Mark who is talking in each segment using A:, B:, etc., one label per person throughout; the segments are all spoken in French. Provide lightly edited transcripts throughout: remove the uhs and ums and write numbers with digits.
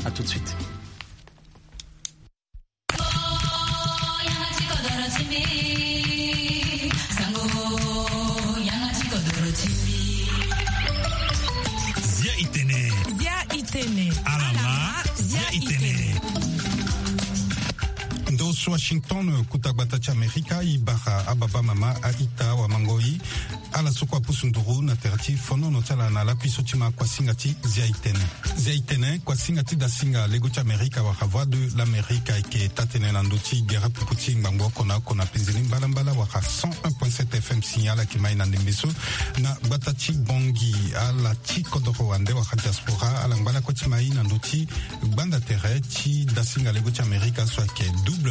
A: À tout de suite.
B: Zia Itene. Alama Zia Itene. Dos Washington kutagbata cha Amerika ibaha ababa mama aita wa mangoi ala sokwa pusunduru na terati fono no tala na la pisotima kwa singati Zia Itene kwa singati da singa lego cha Amerika wa voix de l'Amérique ke tatene na ndoti gera puputi ngbango kona penzini mbala wa 101.7 FM signala ki mai na ndembeso na batati bongi ala chiko doko wande wa diaspora ala mbala ko timai na ndoti banda terati da singa lego cha Amerika so ke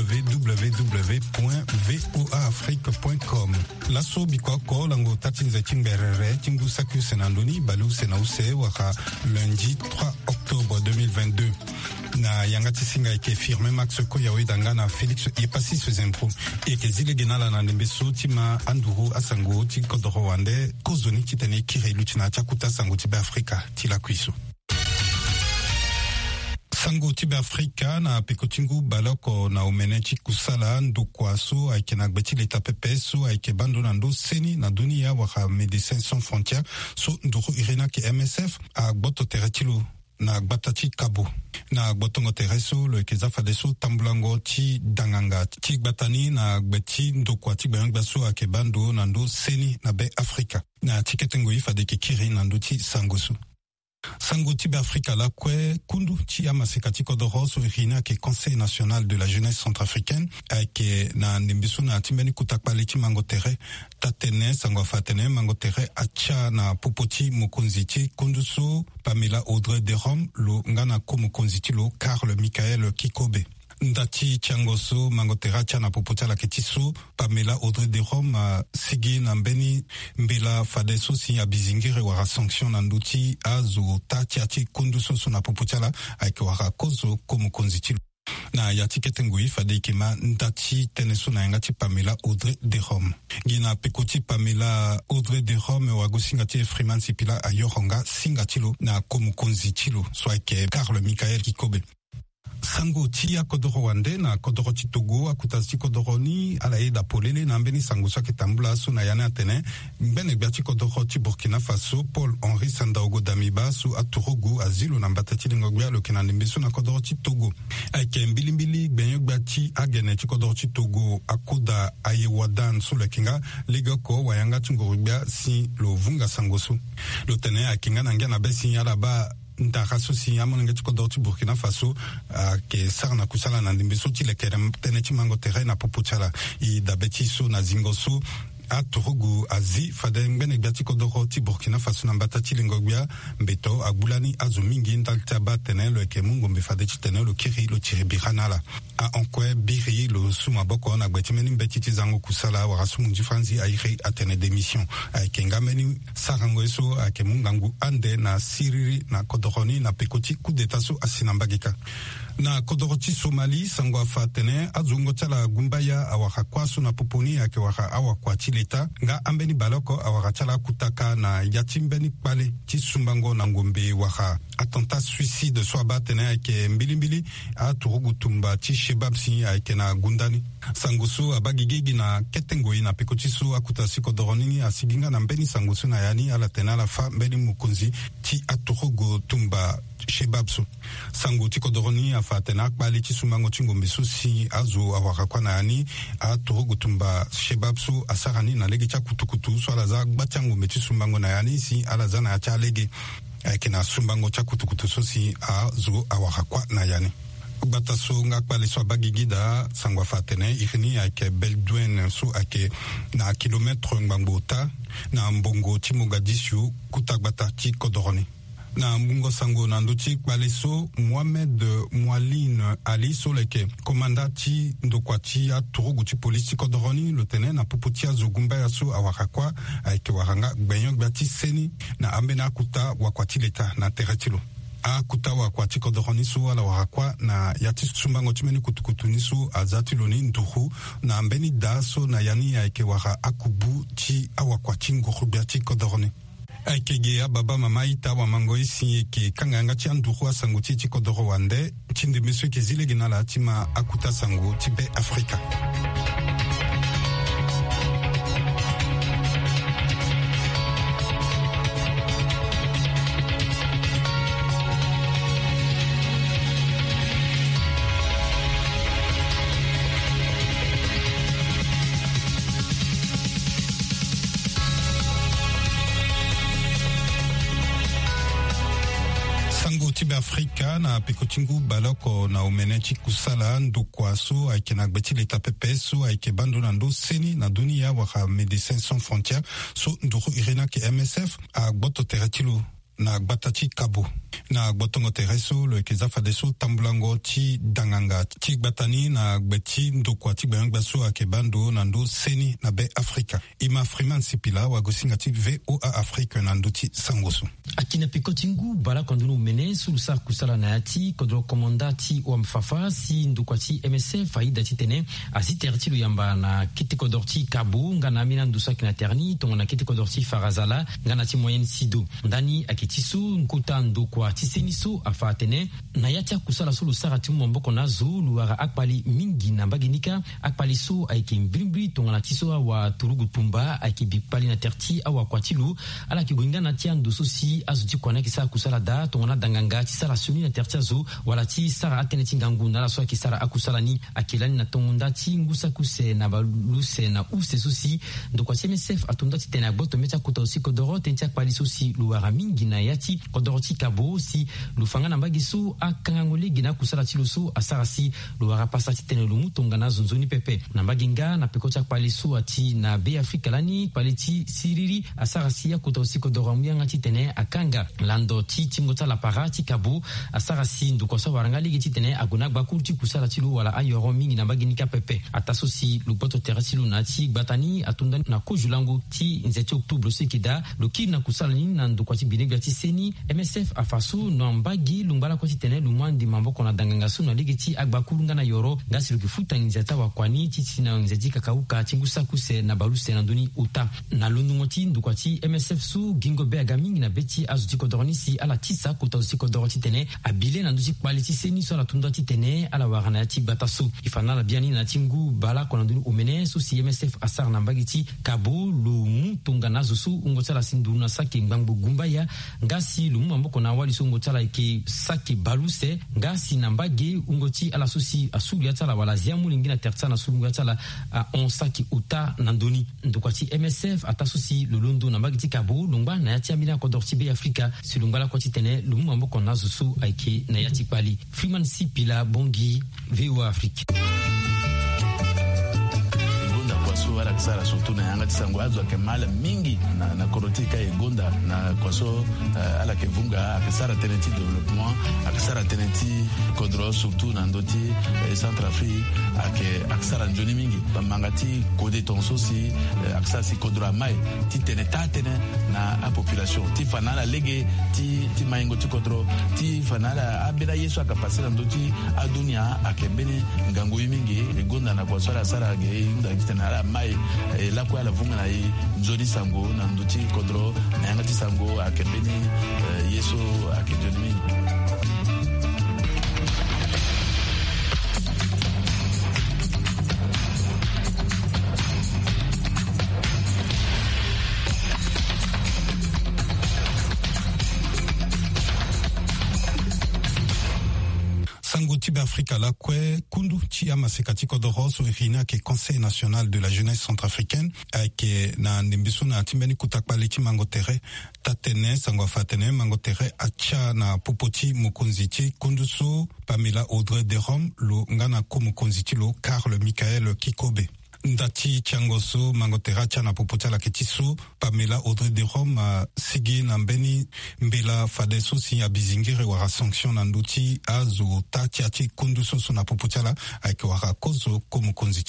B: www.voaafrique.com. Lasso bikoko lango tatinze timberere tingu saku senandoni balu senause waka lundi 3 octobre 2022. Na yangati singa ike firme Max Koyawe dangana Félix Yepasi Sezempro eke zile genala na ndembeso tima anduru asango tikodoro wande kozoni titane kire lutina chakuta sango tibe Afrika tila kuiso. Sango tibe Afrika na pekotingu baloko na umenechi kusala ndokwaso aike na gbeti leta pepeso aike bando na ndo seni na dunia waka Médecins Sans Frontières so ndoro irena ke MSF a gboto teretilo na gbatati kabo na gbotongo tereso lo ekeza fadeso tambulango ti danganga ti gbatani na gbeti ndokwa ti gbayangbaso ake bando na ndo seni na be Afrika na tiketengo ifadeke kiri na ndo ti sangosu. Sango tibe Afrika la kwe kundu ti amasekati kodoro so irina ke Conseil national de la jeunesse centrafricaine ake na ndembiso na timbeni kutakpale ti mangotere tatene sango fatene mangotere acha na popoti mokonzi ti kundu so Pamela Audrey de Rome lo ngana ko mokonzi ti lo Karl Michael Kikobe. Ndati Changoso mangotera chana popota la ketiso Pamela Audrey de Rome sigi na mbeni mbela fadeso si abizingire wara sanction na nduti azo tati kunduso na popota la aike wara kozo komu konziti na yatikete ngui fadeke ma ndati teneso na ngati Pamela Audrey de Rome gina pekoti Pamela Audrey de Rome wago singati Freeman Sipila ayoronga singatilo na komu konzitilo so aike Karl Michael Kikobe. Sango tia kodoro wande na kodoro ti Togo akutasi kodoro ni ala eda polele na mbeni sango sa ketambula so na yana atene mbene biati kodoro ti Burkina Faso Paul Henri Sandaogo Damiba su aturogu azilo na mbatati lingogwea lo kenande mbeso na kodoro ti Togo ake mbilimbili gbenyo gbati agene ti kodoro ti Togo akoda ayewadan su lekinga legoko wayanga tungorubia si lo vunga sango su lo tene akinga na ngia na besi yala ba ndaraso si amonenge ti kodoro ti Burkina Faso ke sarna kusala na ndimbeso ti lekere tene ti mangotere na poputiala i dabeti so na zingo so aturugu azi fade mbene gbati kodoro ti Burkina Faso na mbata ti lingogwia mbeto agbulani azo mingi ndalta ba tene lo eke mungo mbe fade ti tene lo kiri lo tiri biranala a onkwe biri lo suma boko na gbeti meni mbeti ti zango kusala wara sumu ndi franzi airi atene demission ake ngameni sarango eso ake mungangu ande na siriri na kodoroni na pekoti kudeta so asina mbagika na kodoroti Somali sango afatene azungo tala gumbaya awaka kwaso na poponi ake waka awakwa tileta nga ambeni baloko awaka tala kutaka na yatimbeni pale ti sumbango na ngombe waka attentat suicide so abatene ake mbilimbili aturugu tumba ti shebab si ake na gundani sangoso abagigigi na ketengoi na pekotiso akutasi kodoroni asiginga na mbeni sangoso na yani ala tena la fa mbeni mukunzi ti aturugu tumba shebabso sango ti kodoroni afatena akpali ti sumbango ti ngombe so si azo awaka kwa na yani aturugu tumba shebabso asarani na lege tia kutukutu so alaza gbati ngombe ti sumbango na yani si alaza na ya tia lege ake na sumbango tia kutukutu so si azo awaka kwa na yani bata so ngakpali so abagigida sango afatene irini ake Beldouin so ake na kilometre ngbangota na mbongo ti Mogadishu kutagbata ti kodoroni na mbungo sango na nduti kpaleso Mohamed Moualine Ali Soleke komanda ti ndokwati aturugu ti polisi kodoroni lotene na popoti azogumba yaso awakakwa aike waranga gbenyo gbati seni na ambena kuta wakwati leta na teretilo akuta wakwati kodoroni so ala wakakwa na yati sumbango timeni kutukutu niso azati loni nduhu na ambeni daso na yani aike wara akubu ti awakwati ngorubia ti kodoroni Akegea baba mama ita wa mangoisi ke kanganga chi anduhua sangu chi kodoro wande chinde meswe ke zile ginala tima akuta sangu tibe Afrika. Afrika na pekotingu baloko na umenechi kusala ndukwaso aikena gbeti leta pepeso aike bando na ndo seni na dunia waka Médecins Sans Frontières so nduru irena ke MSF a gboto teretilu na gbatachi kabo na gbotongo tereso lo ekeza fadeso tambulango ti danganga ti gbatani na gbeti ndokwa ti gbayangbaso ake bando na ndo seni na be Afrika ima Freeman Sipila wa gosinga ti VOA Afrika na ndo ti sangoso
A: akina pekotingu bala kondunu mene sulusa kusala na yati kodro komanda ti wa mfafa si ndokwa ti MSF aida ti tene asi tertilu yamba na kiti kodorti kabo ngana mina ndusa kina terni tongo na kiti kodorti farazala ngana ti moyenne sido ndani akitisu nkuta ndokwa ti seniso afatene na yatia kusala sulu sarati mboko na zulu wara akpali mingi na baginika akpali so aiki mbrimbri tonga na tiso wa turugu pumba aiki bipali na terti awa kwatilu ala kigoinga na tia ndoso si azuti kwana kisa kusala da tonga na danganga ti sara suni na terti azo wala ti sara atene tingangu na la so ki sara akusala ni akilani na tonga ti ngusa kuse na baluse na use sosi ndokwa MSF atonda ti tena boto mecha kuta osi kodoro tentia akpali sosi luwara mingi na yati kodoro ti kabo si lufanga na bagisu akangangoli gina kusala tilusu asarasi luwara pasati tene lumu tonga na zunzuni pepe na baginga na pekocha kwalisu ati na be Afrika lani kwaliti siriri asarasi ya kuta osiko doramu ngati tene akanga lando ti tingota la parati kabu asarasi ndukosa waranga ligi tene aguna bakurti kusala tilu wala ayoro mingi na baginika pepe atasosi lupoto terasilu na ti batani atunda na kojulangu ti nzeti oktobre sekida luki na kusala ni na ndukwati binega ti seni MSF afasu no mbagi lumbala kwati tene lumandi mamboko na danganga su na ligiti agbakurunga na yoro ngasi lukifuta nzeta wa kwani titi na nzeti kakauka tingusa kuse na baluse na nduni uta na lundungoti ndukwati MSF su gingo bega mingi na beti azuti kodornisi ala tisa kuta usi kodoroti tene abile na nduti quality seni so la tundoti tene ala warana yati batasu ifana la biani na tingu bala kona nduni umene su si MSF asar na mbagiti kabo lumu tunga nazo su ungotala sinduna saki ngbangbu gumbaya ngasi lumu mamboko na wali su ungotala ke saki baluse ngasi na mbage ungoti ala susi asulu yatala wala ziamu lingina tertsana sulu yatala on saki uta nandoni ndokwati MSF atasusi lolondo na mbagiti kabo lungba na yati amina kodorti be Afrika silungba la kwati tene lumu mamboko na zusu aike na yati pali Freeman Sipila Bongi VOA Afrika
C: kwaso wala kisara surtout na yanga tisango azo ke mala mingi na korotika egonda na kwaso ala ke vunga akisara tenenti développement akisara tenenti kodro surtout na ndoti Centrafrique akisara njoni mingi bamangati kode tonso si akisara si kodro mai ti tene na a population ti fanala lege ti maingo ti kodro ti fanala abela yeso akapasira ndoti adunia akebene ngango mingi egonda na kwaso ala sara ge nda kitana mai la kwa la vunga na nzoni sango na nduti kodro na yanga ti sango akebeni yeso akedoni
B: Afrika la kwe kundu chi ama sekati kodoro so irina ke Conseil national de la jeunesse centrafricaine ke na ndimbisu na timbeni kutakpale chi mangotere tatene sangwa fatene mangotere acha na popoti mukonzichi kundu so Pamela Audrey de Rome lo ngana ko mukonzichi lo Karl Michael Kikobe ndati changoso mangotera chana popota la ketiso Pamela Audrey de Rome sigi na mbeni mbela fadeso si abizingire wara sanction na nduti azo tati ati kunduso so na popota la aike wara kozo komu konziti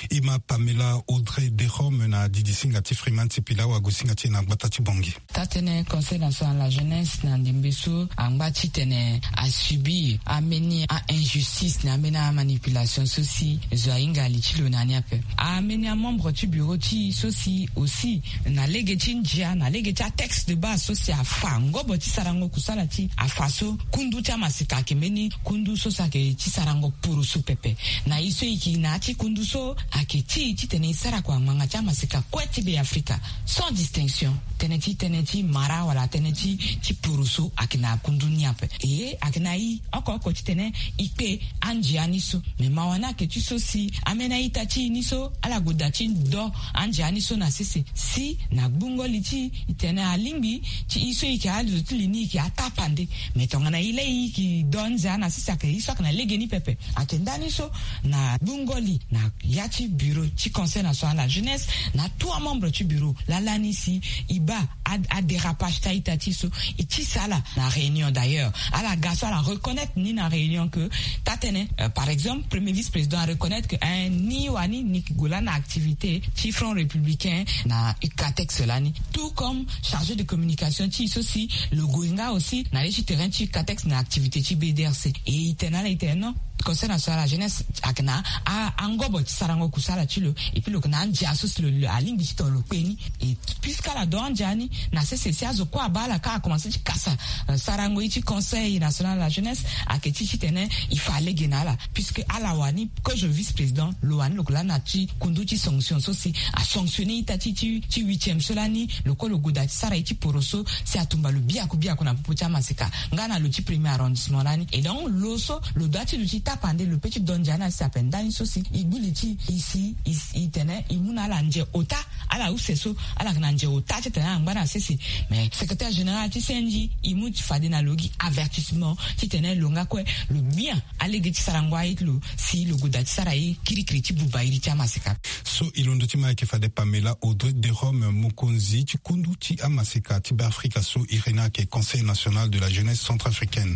B: Ima Pamela Audrey Derome na Didisinga Tifriman Tipila wa Gusinga Tina Batati Bongi.
D: Tatene Conseil national de la jeunesse na Ndimbeso Angbachi tene a subi a meni a injustice na mena a manipulation soci zoinga lichilo na niape a meni a membre du bureau ti soci aussi na legeti njia na legeti a texte de base soci a fa ngobo ti sarango kusala ti a faso kundu ti masika ke meni kundu so sa ke ti sarango puru su pepe na iso iki na ti kundu so a ke ti tene sara kwa manga ti masika kweti be Afrika sans distinction teneti mara wala teneti ti purusu akina kundu niape e akina i oko tene ipe anji aniso me mawana ke tu so si amena itachi niso ala godachi do anji aniso na sisi si na bungo liti itene alimbi ti iso iki alu tulini ki atapande me tongana ile iki donza na sisi ke iso kana legeni pepe atenda niso na bungoli na yati bureau ti conseil national de la jeunesse na trois membres du bureau la lanisi iba a dérapage taïtati so iti sala na réunion d'ailleurs à la gaso à la reconnaître ni na réunion que tatene par exemple premier vice-président à reconnaître que ni wani ni gola na activité ti front républicain na ikatex lani tout comme chargé de communication ti aussi le goinga aussi na les terrain ti ikatex na activité ti BDRC et itena Conseil national de la jeunesse akna a angobo sarango kusala chilo et puis le kana ndia asos le alingi chito le peni et puisqu'à la donjani na CCC azo kwa bala ka commencer kasa sarango ichi Conseil national de la jeunesse aketi chitene il fallait genala puisque à la wani que je vice-président loani le kula na chi kunduchi sanction sosi a sanctionné itati ti 8e solani le ko le godati sara ichi poroso c'est atumba le bia kuna pupucha masika ngana le ti premier arrondissement lani et donc loso le dati du tapande le petit donjana s'appelle Dani sosi ibuliti ici itene imuna la nje ota ala useso ala nje ota tena ngana sisi mais secrétaire général ti senji imu ti fadina logi avertissement ti tene longa kwe le bien alege ti sarangwa itlo si le goda ti sarai kirikiri ti bubairi ti amasika
B: so ilondo ti ma ke fade Pamela Audrey Derome Mukonzi ti kundu ti amasika ti Afrika so irena ke Conseil national de la jeunesse centrafricaine.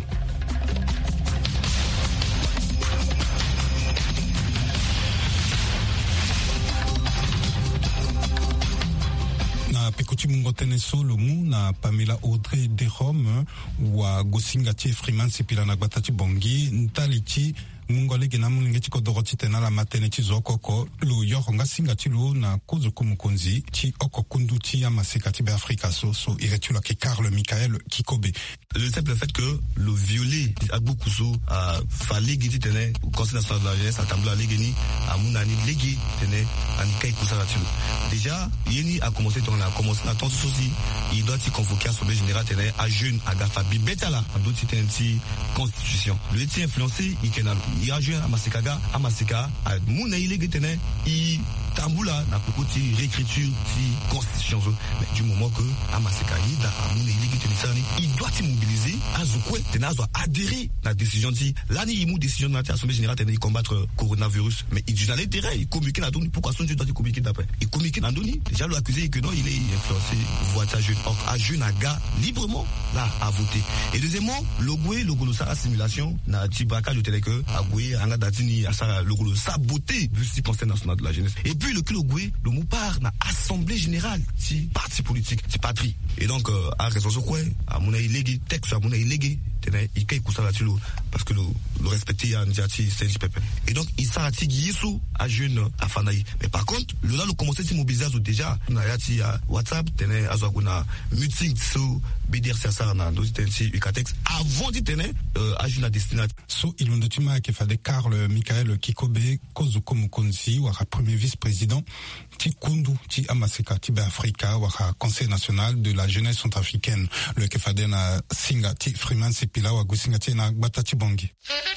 B: Pekuti mungotene solo mu na Pamela Audrey Derome wa Gosinga ti Freeman Sipila na Batati Bongi ntalichi mungole gena mulinge ti kodoroti tena la matene ti zokoko lo yoronga singa ti lo na kozo kumukonzi ti oko kundu ti amasika ti Afrika so iretula ke Karl Michael Kikobe.
E: Le simple fait que le violet Agbukuso a fallu giti tene Conseil national de la jeunesse atambla legeni amunani legi tene anikai kusala ti lo. Déjà yeni a commencé na ton souci il doit y convoquer assemblée générale tene a jeune agafa bibetala a d'autres tene ti constitution. Le ti influencé ikenalo il a joué à Masika à Mouna il est tene i tambula na kokoti réécriture ti constitution mais du moment que Amasika ida Mouna il est tene il doit immobiliser azokwe tene azo adhérer la décision ti lani imu décision na assemblée générale tene combattre coronavirus mais il dit l'intérêt il communique na doni pourquoi son Dieu doit communiquer d'après il communique na doni déjà le accusé que non il est influencé voit sa jeune à jeune aga librement là à voter et deuxièmement le golo sa simulation na tibaka le tele que agoué anga datini asara le golo saboter le Conseil national de la jeunesse et puis le kilogoué le moupar na assemblée générale ti parti politique ti patrie et donc à raison de quoi à mon illégué texte à mon illégué il kay kusala tilo parce que le respecter à ndiati c'est pepe et donc il s'arrête gisu à jeune à fanaï mais par contre le là le commencer à mobiliser déjà na yati à WhatsApp tene azo kuna meeting so BDRC ça na do tenti ukatex avant de tene à jeune destinat
B: so ilondo tima ke fade Karl Michael Kikobe kozuko mukonzi wa premier vice-président ti kundu ti amasika ti Afrika wa Conseil national de la jeunesse centrafricaine le ke fade na singa ti Freeman Pila wa Gosinga ti na Batati Bongi.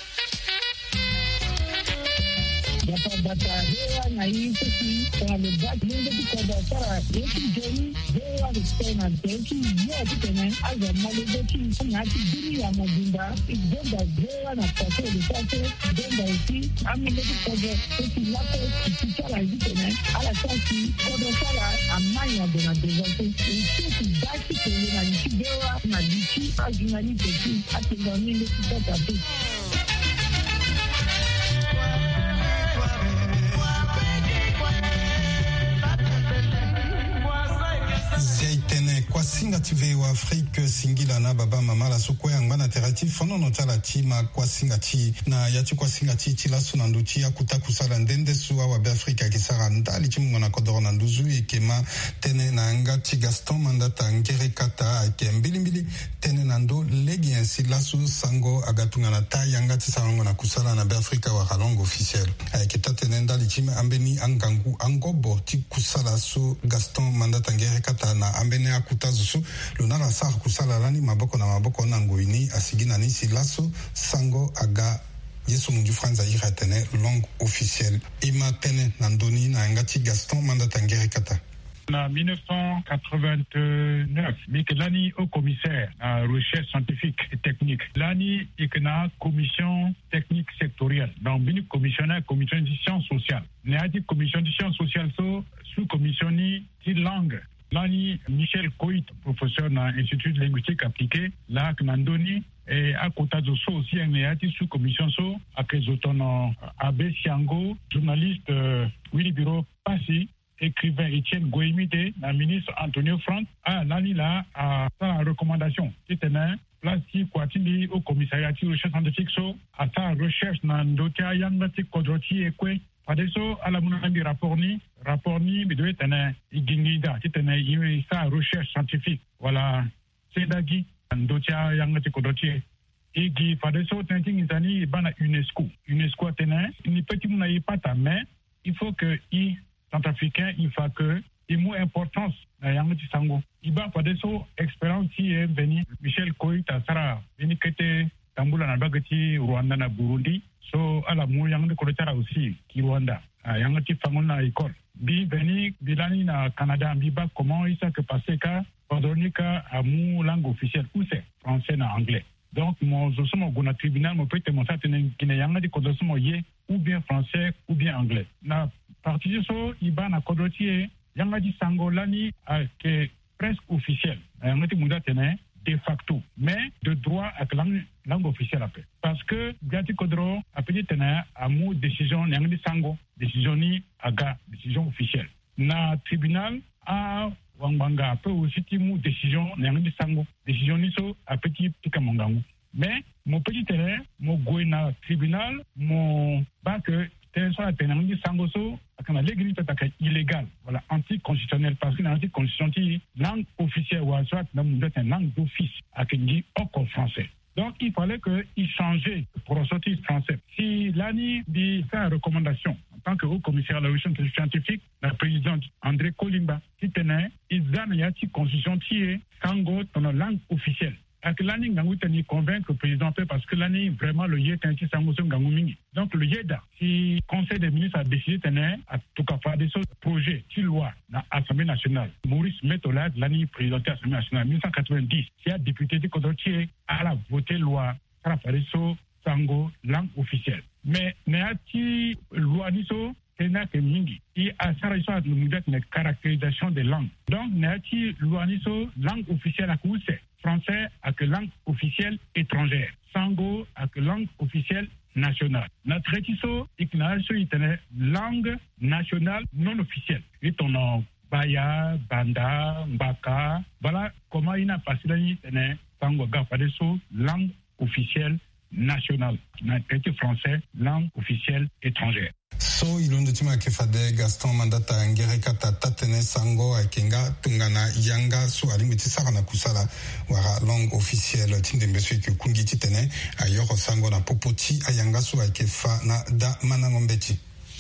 F: Bata hewa na hii sisi kwa lebaki nende tukoda sara yeki jeni hewa kutena teki yote tena aza malebeki na kidiri ya majumba igenda hewa na pase de pase igenda usi amile tukoda teki lapo kisala hivi tena ala sasi kodo sara amanya dona devote usi baki kwenye na hewa na dichi ajunali teki atenda nile tukoda teki
B: Afrique singila na baba mama la soko yang bana terati fono no tala tima kwa singati na yati kwa singati tila sunanduti akuta kusala ndende suwa wa Afrika kisara ndali chimungo na kodoro na nduzu ikema tene na ngati Gaston mandata ngere kata ke mbili tene nando legi yansi lasu sango agatunga na ta yangati sarango na kusala na Afrika wa langue officielle kita tene ndali chime ambeni angangu angobo ti kusala su Gaston mandata ngere kata na ambeni akuta zusu lunala sar kusala lani maboko na ngoini asigina nisi lasu sango aga yesu mundu franza iratene langue officielle ima tene nandoni na ngati Gaston mandata ngere kata.
G: En 1989, Mikelani au commissaire à recherche scientifique et technique. Lani ikna commission technique sectorielle. Donc, bini commissionnaire commission de sciences sociales. Néati commission de sciences sociales so sous commission ni langue. Lani Michel Coit, professeur dans l'Institut de linguistique appliquée, là Knandoni et à côté de ça aussi un néati sous commission so après autant Abbé Siango, journaliste Willy Bureau Passy. Écrivain Étienne Goemide, la ministre Antonio Franck, a l'année là à sa recommandation. C'était un place quoi au commissariat de recherche scientifique à sa recherche dans le dossier Yangati Kodroti et quoi. Par des à la mounambi rapport ni mais devait être un igingida, c'était sa recherche scientifique. Voilà, c'est d'agi dans le dossier Yangati Kodroti. Et qui par des t'as dit bana UNESCO tenait, ni petit mouna pas ta main, il faut que centrafricain, il faut que il y ait importance dans Yangati Sango. Il va pas de so expérience qui est venu Michel Koita Sara, venu quitter Tambula na bagati Rwanda na Burundi, so à la mou Yangati Koita aussi qui Rwanda, Yangati Sango na école. Bi venu bilani na Canada, biba comment il s'est passé ka Pandonika à mou langue officielle ou c'est français na anglais. Donc mon zosomo gona tribunal mo peut te tenen qui Yangati Koita somo ye ou bien français ou bien anglais. Na parti de so iba na Kodroti Yangati Sango lani que presque officiel. Yangati Mouda tene de facto, mais de droit avec langue officielle après. Parce que Gati Kodro a petit tene à mou décision Yangati Sango, décision ni aga décision officielle. Na tribunal a Wanganga peut aussi mou décision Yangati Sango, décision ni so a petit Pikamongangu. Mais mon petit tene mon goina tribunal mon bac soit la pénalité sangoso à l'église illégal, voilà, anticonstitutionnel, parce que l'anticonstitution, langue officielle ou soit une langue d'office, à qui encore français. Donc, il fallait qu'il changeait pour ressortir français. Si l'ANI dit sa recommandation, en tant que haut commissaire à la recherche scientifique, la présidente André Kolimba, qui tenait, ils ont une constitution qui est sango dans la langue officielle. Avec l'année, nous avons convaincre le président parce que l'année, vraiment, le yé est un petit sangoso ngangumini. Donc, le yéda, si le Conseil des ministres a décidé à tout cas faire des projets, qui loi, dans l'Assemblée nationale. Maurice Métolade, l'année président de l'Assemblée nationale, 1990, qui a député de Kodroti, a la voté loi, ça a fait des sango, langue officielle. Mais, n'est-ce loi niso, c'est que mingi. Et à ça, il y a une caractérisation des langues. Donc, n'est-ce loi niso, langue officielle à quoi c'est? Français avec langue officielle étrangère. Sango avec langue officielle nationale. Notre rétiso, il y a une langue nationale non officielle. Et on Baya, Banda, Mbaka. Voilà comment il a passé l'année Sango Gafadeso, langue officielle nationale. Notre français, langue officielle étrangère.
B: So ilundo tima kefade Gaston mandata ngere kata tatene sango akenga tungana yanga so alimiti saka na kusala wara langue officielle tinde mbeswe ke kungi titene ayoro sango na popoti ayanga so akefa na da manangombeti.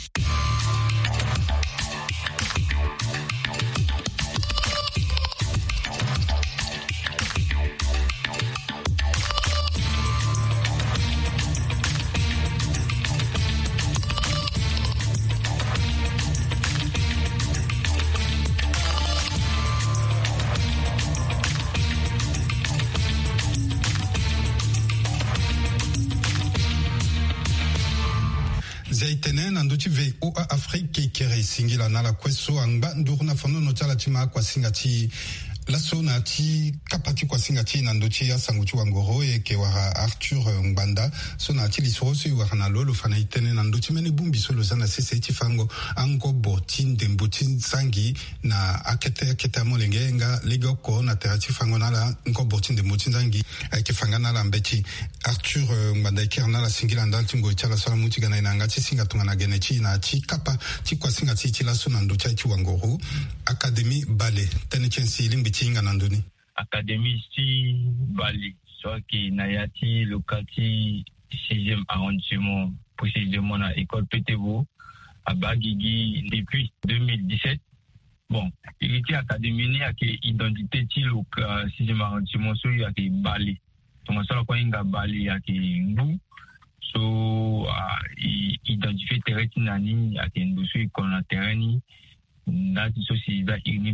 B: Zaitenen anduti ve o Afrique kere singila na la kweso anga nduruna fono no chala tima kwa singati laso na ti kapati kwa singa ti na ndochi ya sanguchi wangoro e ke wara Arthur Ngbanda so na ti lisoro so wara na lolo fana itene na ndochi mene bumbi so lo sana sese ti fango ango botin dembotin sangi na akete molenge nga lego ko na terati fango na la ngo botin dembotin sangi ke fanga na la mbeti Arthur Ngbanda ke na la singila ndal tingo chala sala muti gana ina ngati singa tunga na gene ti na ti kapa ti kwa singa ti laso na ndochi ti wangoro Académie Balé tene chensi limbitinga nanduni
H: Académie si Balé soit qui nayati lokati 6e arrondissement précisément à école Pétévo à Bagigi depuis 2017. Bon, il était académie à qui identité ti le 6e arrondissement so ya qui Balé. Donc ça quoi inga Balé ya qui ngou so identifier terrain nani à qui ndu so ikon na terrain là c'est aussi da uni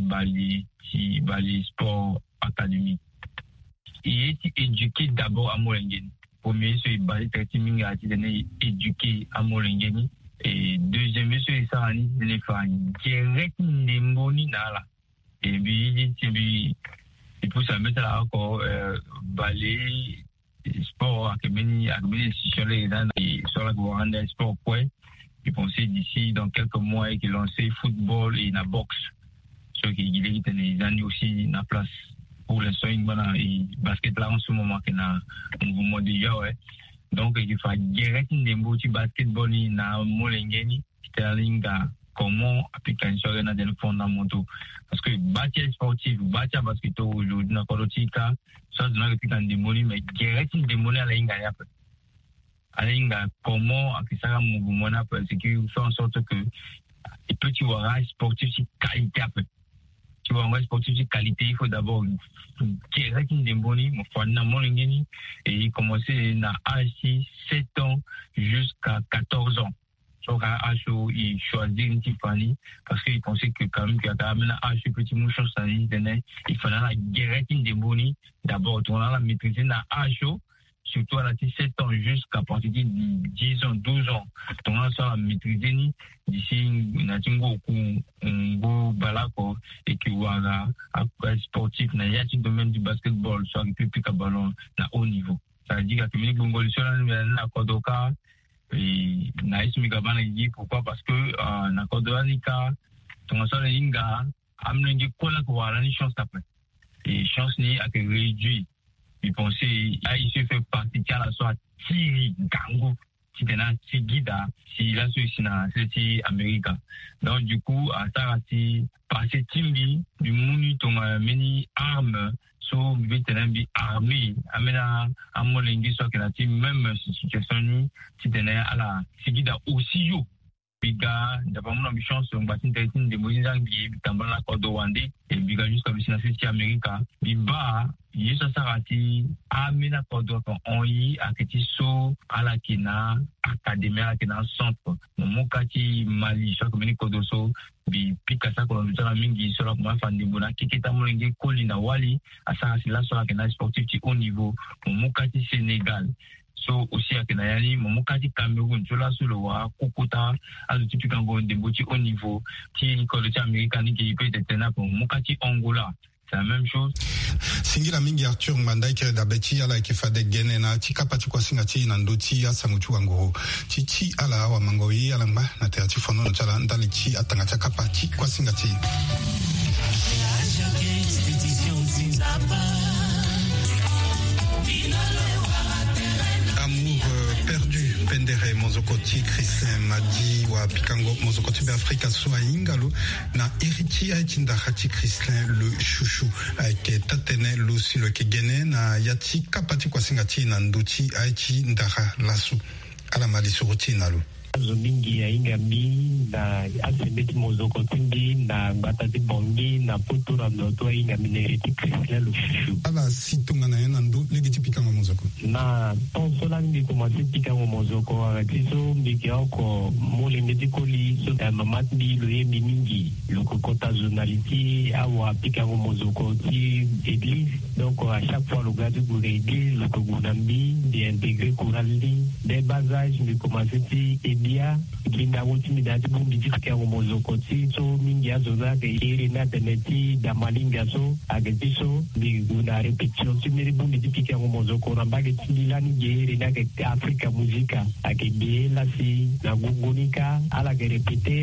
H: Bali Sport Academy. Il est éduqué d'abord à Molengeni. Premier c'est Bali training a été éduqué à Molengeni et deuxième c'est ça les femmes direct ndemboni nala et puis il faut ça mettre là encore Bali Sport Academy institution là et sur la Guaranda Sport point. Je pensais d'ici dans quelques mois qu'il lançait football et la boxe. Ce qui est des années aussi na place pour l'instant et basket là en ce moment qu'il a un mouvement déjà ouais. Donc il faut direct des mots de basketball na Molengeni c'est-à-dire comment appliquer sur les fondamentaux parce que bâtir sportif bâtir basket aujourd'hui na politika ça donne appliquer des mots mais direct des mots à la inga Alinga, comment ça mouvement c'est qu'il fait en sorte que les petits voyages sportifs de qualité après. Tu vois, un sportif de qualité, il faut d'abord direct une démonie, mon frère n'a Molengeni et il commençait à 7 ans jusqu'à 14 ans. Donc à HO, il choisit une Tiffany parce qu'il pensait que quand même qu'il y a quand même un HO petit mouchon ça il fallait la direct une démonie d'abord on a la maîtriser dans HO surtout à la 17 ans jusqu'à partir de 10 ans, 12 ans. Donc, on a maîtrisé d'ici, on a un balako et qui voilà, après sportif, il y a un domaine du basketball, soit plus à ballon, à haut niveau. Ça veut dire que les Congolais sont là, Kodoka, et Naïs Migabana dit pourquoi? Parce que, na Kodoka, on a un inga, amené kola kwa la chance après. Et chance ni a été réduit. Il pensait, il se fait partie de la soit Thierry Gango, qui est dans Tigida, si la Suisse na c'est Amérique. Donc du coup, à Sarati, passer Timbi, du Mouni, ton mini armes, so vétéran bi armé, amena amolengi soit que la team même situation qui tenait à la Tigida aussi yo. Biga, d'abord mon ambition sur un bassin territoire de Moïse Anguille, Bitamba la Côte d'Ouandé, et Biga jusqu'à la Suisse Amérique, Biba, Yesa Sarati, Amena Côte d'Ouandé, on y a été so à la Kena, académie à la Kena centre, mon Kati Mali, chaque minute Kodoso, Bi Pikasa Kolonita Mingi, sur la Moua Fandibona, Kiketa Molenge, Kolina Wali, à Sarati, là sur la Kena sportif au niveau, mon Kati Sénégal. So aussi à Kenayani, mon mokati Cameroun, je la sur le wa, Kokota, à le typique Ango, des boutiques au niveau, qui collège américain qui peut être tenable, mon mokati Angola. C'est la même chose.
B: Singira mingi Arthur Ngbanda qui d'abeti ala qui fa de genena ti kapati kwa singati na ndoti ya sangutu wango ti ala wa mangoyi ala mba na teati fono no chala ndali ti atanga cha kapati kwa singati. Pendere mozokoti Christian Madi wa Pikango mozokoti Afrika soa ingalo na iriti aitindarati Christian le chouchou ke tatene lo silo ke gene na yati kapati kwa singati na nduti aiti ndara lasu ala mali suruti nalo
I: Zomingi ya ingambi na asembeti mozokoti ngi na batati bongi na putura mdoto inga mineriti Christian le chouchou
B: ala situnga na yana ndu legiti Pikango mozoko
I: na tonsola ngi komasi Pikango mozoko akatiso mbiki yako mole medikoli so mamati lo yembi mingi loko kota journaliti awa Pikango mozoko ti église donc à chaque fois le gars de l'église le kogunambi de intégrer corali des basages mais komasi ti dia ginda woti midati bumbi jifika ngomozokoti so mingi azoza ke iri na teneti da malinga so agetiso bi guna repetition simiri bumbi jifika ngomozoko rambage tilani geri na ke Afrika muzika ake bela si na gungunika ala ke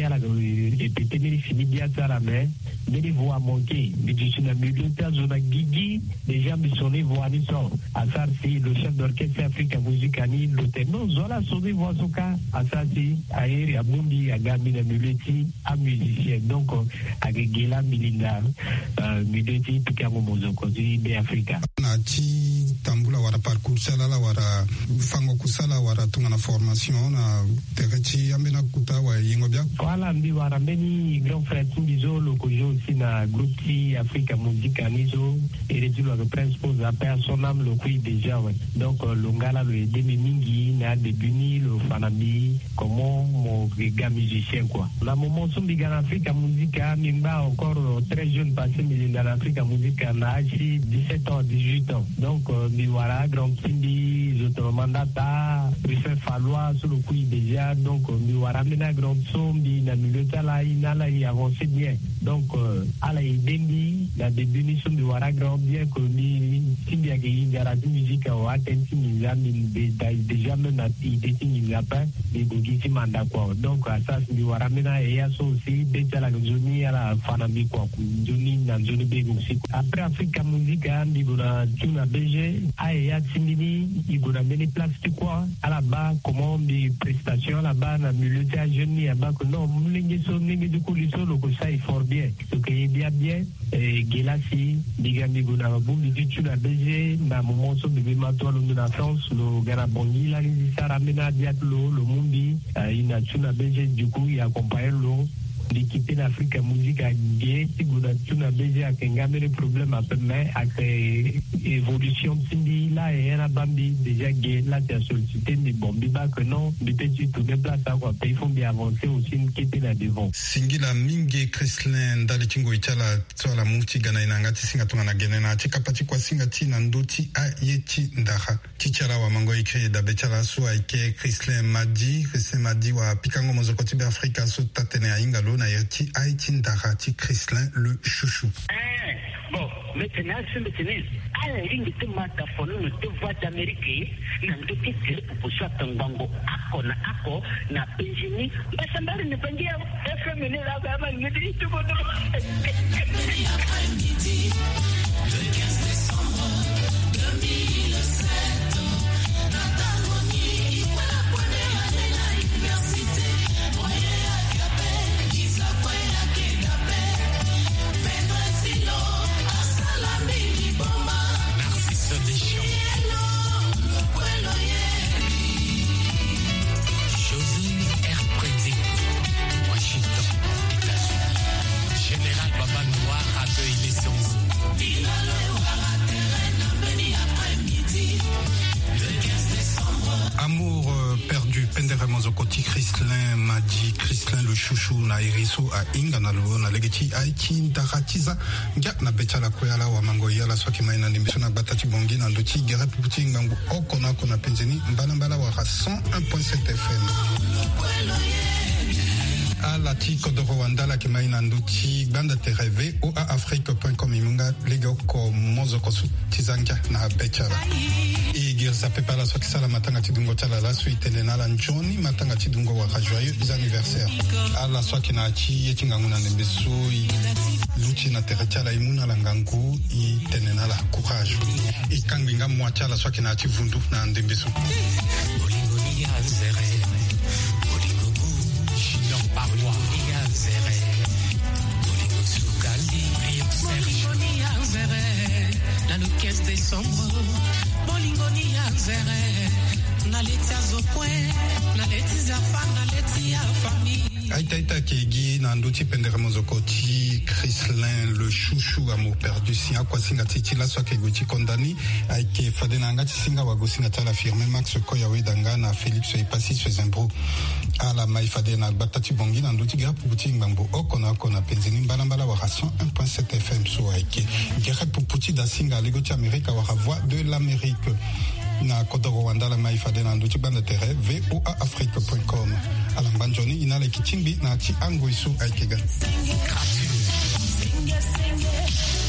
I: repete miri finidia tarame miri voix manquée midisina milita zona gigi déjà misoni voix ni so asar si le chef d'orchestre Afrika muzika ni le tenor zola soni voix soka asar si aeri abundi agami na mileti a musicien donc agegela milinda mileti pikango mozoko de Afrika
B: na ti tambula wara parcours sala wara fango kusala wara tunga na formation na tereti amena kuta wa yengo bia
I: wala mbi wara meni grand frère Timbizo lokojo aussi na groupe ti Afrika muzika nizo eredi lo prince pose a personam lo kui déjà ouais donc longala le demi mingi na debuni lo fanami comment mon gars musicien quoi la moment son biga Afrika muzika mimba encore très jeune passé dans l'Africa muzika na achi 17 ans 18 ans donc mi wara grand Timbi zoto mandata prefer falloir sur le coup déjà donc mi wara mena grand sombi na milita la inala y avancer bien donc ala idendi la début ni sombi wara grand bien que mi Timbi a gagné garati musica o atenti mi zami déjà même na identi mi zapa mi gogiti manda quoi donc ça mi wara mena et ya so aussi déjà la zone ala fanami quoi zone na zone be aussi après Africa muzika mi gona tuna BG a ya timini igona meni plastique quoi à la bas comment des prestations là-bas na milieu de jeune ni aba que non mlingi so ningi du coup lisolo que ça il fort bien donc il bien gelasi digami gona bumbi du tuna BG na moment so bébé matwa lo na France lo gara bongi la ni sara mena diatlo lo mumbi ina tuna BG du coup il accompagne lo l'équipe d'Afrique musique a gagné si vous avez tout n'abégé à qu'un les problèmes à peu mais à évolution Cindy là et un bambi déjà gagné là tu as sollicité mais bon biba que non mais tu tout les places à quoi il faut bien avancer aussi une quête là devant
B: singila mingi Chrislin dali kingo itala to la muti gana inangati singa tungana genena tika pati kwa singa tina ndoti a yeti ndaha tichara wa mango ikre da betala so aike Chrislin Madi wa pikango mozokoti be Afrika so tatene ingalo na yeti Haïti Ndarati Chrislin le chouchou.
J: Bon, maintenant, à la ligne de mataphone, de voix d'Amérique, n'a de titre pour soit un bango, ako, na Benjini, mais ça m'a ne pas dire, efféminé la gamme, me dit tout le monde. Après-midi, le 15 décembre 2007, Natalonie, la première année à l'université,
B: Amour perdu, Pendere Mozokoti, Chrislin Madi, Chrislin le chouchou, na iriso a inga na lo na legeti Haïti Ndaratiza, nga na betala koyala wa mangoya la swaki maina nimbiso na batati bongi na ndoti gere puputi ngangu okona kona penzeni mbala wa 101.7 FM. À la tico de Rwanda la kimaina nduti banda tereve ou à afrique.com imunga lego ko mozoko tizanga na betala igirza pepa la soki sala matanga tidungo tala la suite elena la njoni matanga tidungo wa joyeux anniversaire à la soki na chi yetingangu na nembeso luchi na teretala imuna la ngangu I tenena la courage ikangwinga mwacha la soki na chivundu na ndembeso bolingoni ya zere parloir Zere Bolingo Soukali Bolingo Zere dans le 15 décembre Bolingo Zere na letia zokwe na letia fa na letia famille Aïtaïta Kegi Nandouti Pendere Mozokoti Chrislin le chouchou amour perdu si à quoi singa titi la soit Keguti condamné Aïke Fadenanga Singa Wagosinga Tala firmé Max Koyawe Dangana Félix Epassi Swezembro à la Maïfadena Batati Bongi Nandouti Gap Pouti Mbambo Okona Kona Penzini Balambala Warason 1.7 FM so Aïke Guerre Pouti da Singa Legoti Amérique Wara voix de l'Amérique na kodoro wandala maifa na nduchi banda tere voaafrique.com alambanjoni inale kichimbi na chi ango isu aikega.